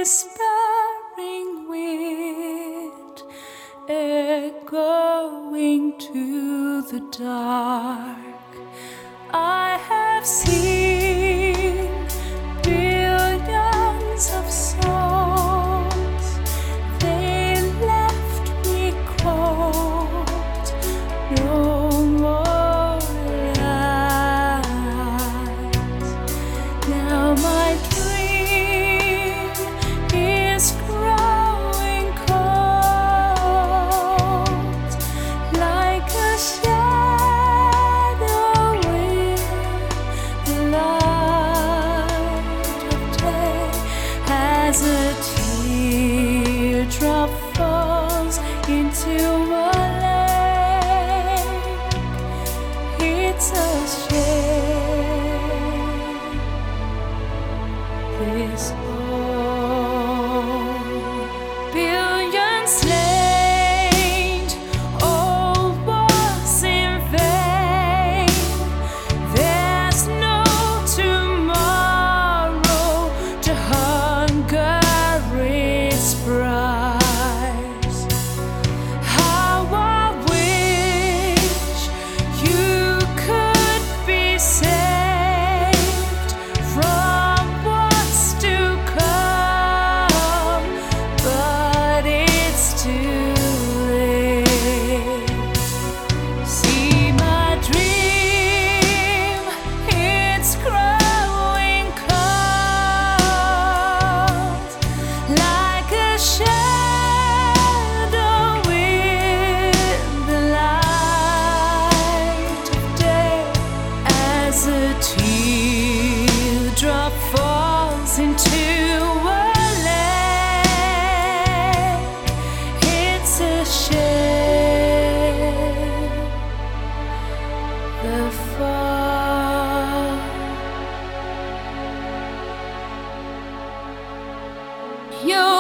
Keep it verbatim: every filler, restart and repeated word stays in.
whispering wind, echoing to the dark. I have seen billions of souls, they left me cold, no more lies. Now my dream is growing cold, like a shadow in the light of day, as a teardrop falls into a lake. It's a shame this whole billion slain, all was in vain. There's no tomorrow, to hunger its price. How I wish you could be saved from what's to come, but it's too late. See my dream, it's growing cold, like a shadow in the light of day, as a teardrop falls into a lake. It's a shame the fall. You